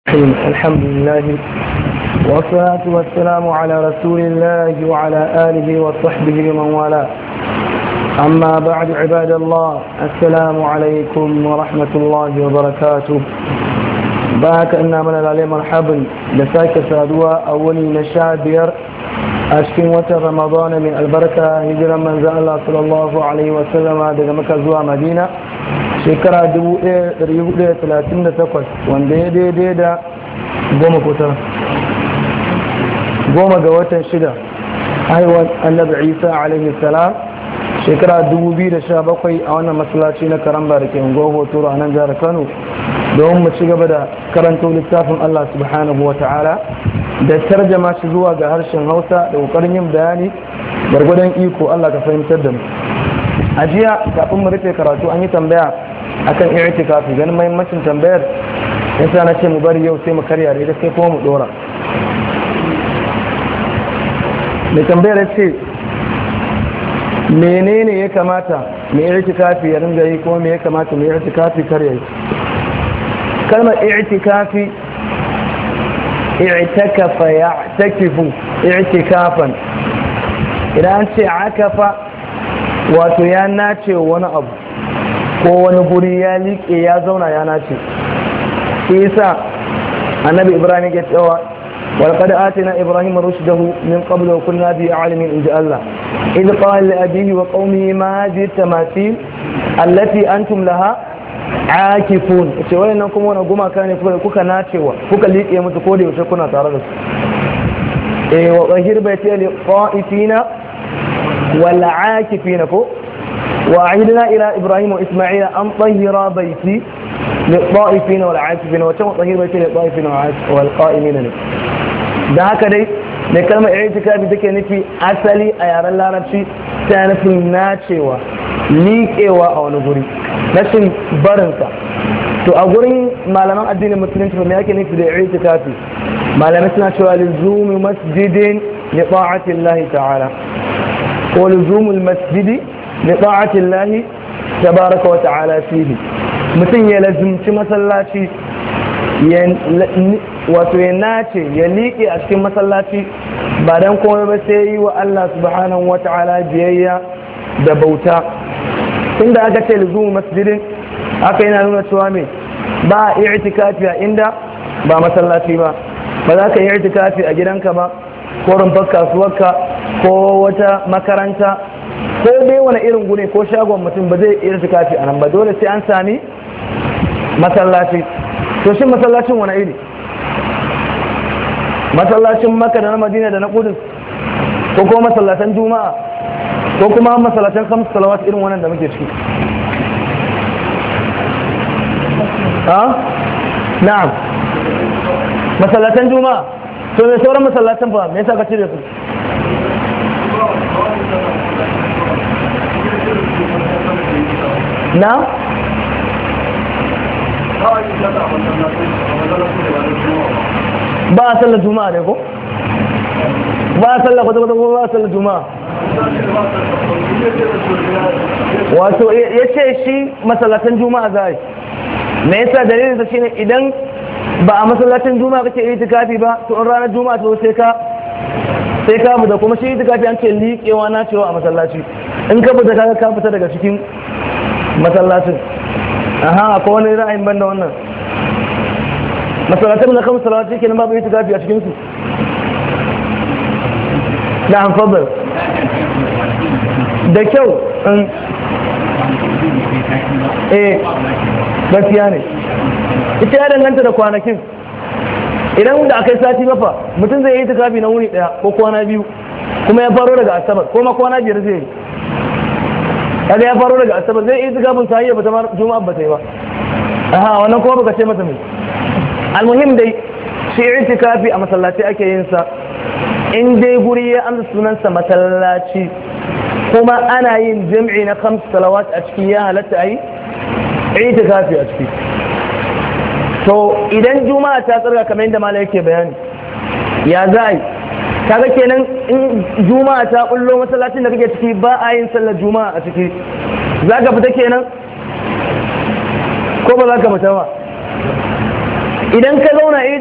الحمد لله والصلاة والسلام على رسول الله وعلى آله وصحبه ومن والاه. أما بعد عباد الله، السلام عليكم ورحمة الله وبركاته. باك أن من العلي مرحبا لساك سادوا أولي نشابير أشكين وتر رمضان من البركة هجرا من زال الله صلى الله عليه وسلم daga Makka zuwa Madina shekara 1438 wanda ya daidai da goma ga watan 6 haihuwar annabi Isa alaihi salam shekara 2017 a wannan masallaci na Karamba da ke unguwar Hotoro a nan jihar Kano don mu ci gaba da karanta littafin Allah subhanahu wa ta'ala da tarjama shi zuwa ga harshen Hausa da kokarin yin bayani gargwadon iko Allah ka fahimtar da mu. A jiya kafin mu rufe karatu an yi tambaya akan i'tikafi, ganin muhimmancin tambayar yasa na ce mu bari yau sai mu karya da ita sai kuma mu dora. Mai tambayar ya ce menene ya kamata mai i'tikafi ya ringa yi kuma me ya kamata mai i'tikafi kar ya yi. kalmar i'tikafi i'takafa ya'takifu i'tikafan, idan an ce akafa wato ya nace wani abu ko wani guri ya liƙe ya zauna ya nace. shi yasa annabi ibrahim ya cewa walqad atina ibrahim rushdahu min qablu wa kunna bi alimin inja Allah idh qala li abihi wa qaumihi ma hadhihi tamathil allati antum laha akifun. ce wayannan kuma wani gumaka ne kuka nacewa kuka liƙe musu ko da yaushe kuna tare da su. wa tahir baiti li qa'ifina wal akifina ko wa ahidna ila ibrahim wa isma'ila an tahira baiti li qa'ifina wal akifina wa tahir baiti li qa'ifina wal qa'imina. da haka dai da kalmar i'tikafi take nufi asali a yaren larabci ta nufin nacewa liƙewa a wani guri, rashin barinsa. to a gurin malaman addinin musulunci me yake nufi da i'tikafi? malamai suna cewa luzumi masjidin li ta'ati Allah ta'ala ko luzumul masjidi li ta'ati Allah tabaraka wa ta'ala fihi. mutum ya lazimci masallaci wato ya nace ya liƙe a cikin masallaci ba dan komai ba sai yi wa Allah subhanahu wa ta'ala biyayya da bauta. inda aka ce luzumu masjidin aka yana nuna cewa me ba a i'tikafi a inda ba masallaci ba. ba za ka yi i'tikafi a gidanka ba ko rumfar kasuwarka ko wata makaranta ko dai wani irin gune ko shagon mutum ba zai i'tikafi a nan ba, dole sai an sami masallaci. to shin masallacin wani iri? masallacin Makka da na Madina da na Qudus ko kuma masallatan Juma'a ko kuma masallatan khams salawat irin wannan da muke ciki? na'am, masallatan Juma'a. to ne sauran masallatan fa me yasa ka cire su? na ba a sallar Juma'a ne ko? ba a sallar kwata-kwata ko ba a sallar Juma'a? wato ya ce shi masallatan Juma'a za a yi. me yasa dalilin sa shine idan ba a masallacin Juma'a kake itikafi ba to in ranar Juma'a to sai ka fita. kuma shi itikafi an ce liƙewa na cewa a masallaci, in ka fita ka fita daga cikin masallacin. akwai wani ra'ayin banda wannan? masallacin da kamar salawati kenan babu itikafi a cikin su? na'am, fadal. da kyau. gaskiya ne, ita ya danganta da kwanakin. idan da aka yi sati mafa mutum zai yi itikafi na wuni daya ko kwana biyu kuma ya faro daga asabar ko ma kwana 5 zai yi. kaga ya faro daga asabar zai yi itikafin sahiya ba ta Juma'a ba ta yi ba. wannan kuma baka ce masa mai. almuhim dai shi itikafi a masallaci ake yin sa in dai guri ya amsa sunansa masallaci kuma ana yin jam'i na 5 salawat a ciki, ya halatta a yi itikafi a ciki. to idan Juma'a ta tsarga kamar yadda malai yake bayani ya za a yi? kaga kenan in Juma'a ta kullo masallacin da kake ciki ba a yin sallar Juma'a a ciki, za ka fita kenan ko ba za ka fita ba? idan ka zauna